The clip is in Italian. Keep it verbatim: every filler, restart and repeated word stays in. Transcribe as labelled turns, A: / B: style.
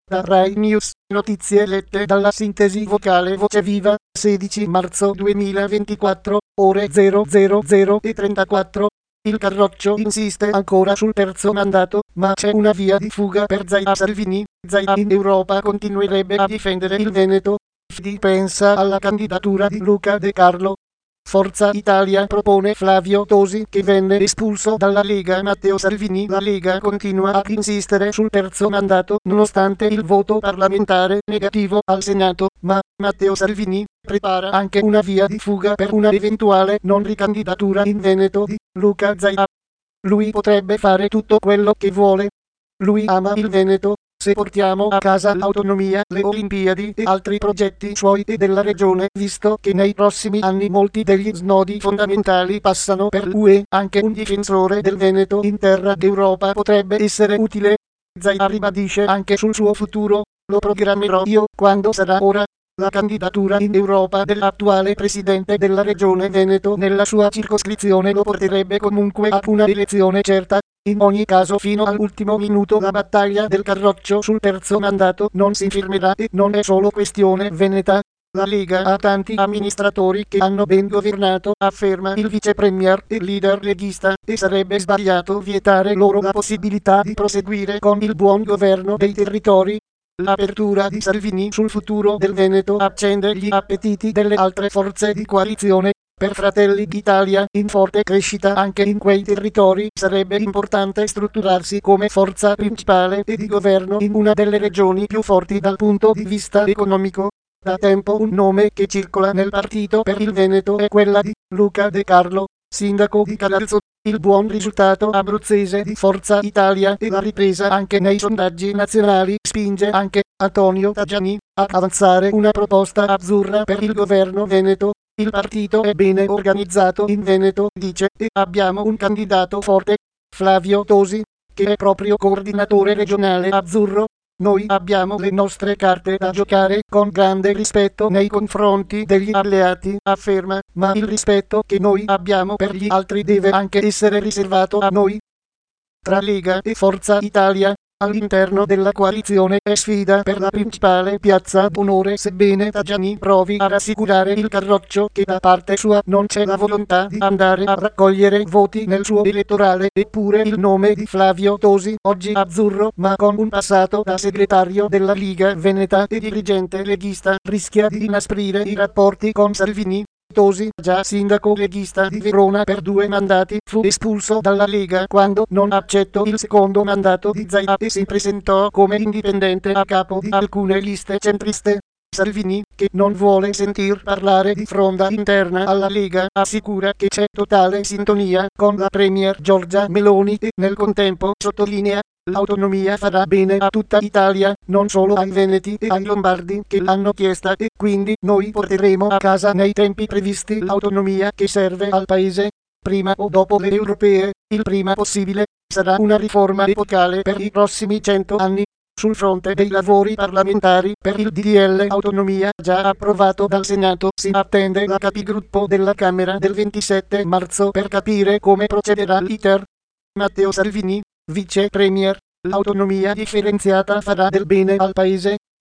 A: Da Rai News, notizie lette dalla sintesi vocale Voce Viva, sedici marzo duemilaventiquattro, ore zero zero zero e trentaquattro. Il Carroccio insiste ancora sul terzo mandato, ma c'è una via di fuga per Zaia Salvini. Zaia in Europa continuerebbe a difendere il Veneto. F D pensa alla candidatura di Luca De Carlo. Forza Italia propone Flavio Tosi, che venne espulso dalla Lega. Matteo Salvini. La Lega continua ad insistere sul terzo mandato nonostante il voto parlamentare negativo al Senato, ma Matteo Salvini prepara anche una via di fuga per una eventuale non ricandidatura in Veneto di Luca Zaia. Lui potrebbe fare tutto quello che vuole. Lui ama il Veneto. Se portiamo a casa l'autonomia, le Olimpiadi e altri progetti suoi e della regione, visto che nei prossimi anni molti degli snodi fondamentali passano per l'U E, anche un difensore del Veneto in terra d'Europa potrebbe essere utile. Zaia ribadisce anche sul suo futuro: lo programmerò io quando sarà ora. La candidatura in Europa dell'attuale presidente della regione Veneto nella sua circoscrizione lo porterebbe comunque a una elezione certa. In ogni caso, fino all'ultimo minuto la battaglia del Carroccio sul terzo mandato non si fermerà, e non è solo questione veneta. La Lega ha tanti amministratori che hanno ben governato, afferma il vice premier e leader leghista, e sarebbe sbagliato vietare loro la possibilità di proseguire con il buon governo dei territori. L'apertura di Salvini sul futuro del Veneto accende gli appetiti delle altre forze di coalizione. Per Fratelli d'Italia, in forte crescita anche in quei territori, sarebbe importante strutturarsi come forza principale e di governo in una delle regioni più forti dal punto di vista economico. Da tempo un nome che circola nel partito per il Veneto è quella di Luca De Carlo, sindaco di Calalzo. Il buon risultato abruzzese di Forza Italia e la ripresa anche nei sondaggi nazionali spinge anche Antonio Tajani ad avanzare una proposta azzurra per il governo veneto. Il partito è bene organizzato in Veneto, dice, e abbiamo un candidato forte, Flavio Tosi, che è proprio coordinatore regionale azzurro. Noi abbiamo le nostre carte da giocare con grande rispetto nei confronti degli alleati, afferma, ma il rispetto che noi abbiamo per gli altri deve anche essere riservato a noi. Tra Lega e Forza Italia, all'interno della coalizione è sfida per la principale piazza d'onore, sebbene Tajani provi a rassicurare il Carroccio che da parte sua non c'è la volontà di andare a raccogliere voti nel suo elettorale. Eppure il nome di Flavio Tosi, oggi azzurro ma con un passato da segretario della Liga Veneta e dirigente leghista, rischia di inasprire i rapporti con Salvini. Tosi, già sindaco leghista di Verona per due mandati, fu espulso dalla Lega quando non accettò il secondo mandato di Zaia e si presentò come indipendente a capo di alcune liste centriste. Salvini, che non vuole sentir parlare di fronda interna alla Lega, assicura che c'è totale sintonia con la premier Giorgia Meloni e nel contempo sottolinea: l'autonomia farà bene a tutta Italia, non solo ai veneti e ai lombardi che l'hanno chiesta, e quindi noi porteremo a casa nei tempi previsti l'autonomia che serve al paese. Prima o dopo le europee, il prima possibile. Sarà una riforma epocale per i prossimi cento anni. Sul fronte dei lavori parlamentari per il D D L autonomia già approvato dal Senato, si attende la capigruppo della Camera del ventisette marzo per capire come procederà l'iter. Matteo Salvini, vice premier: l'autonomia differenziata farà del bene al paese.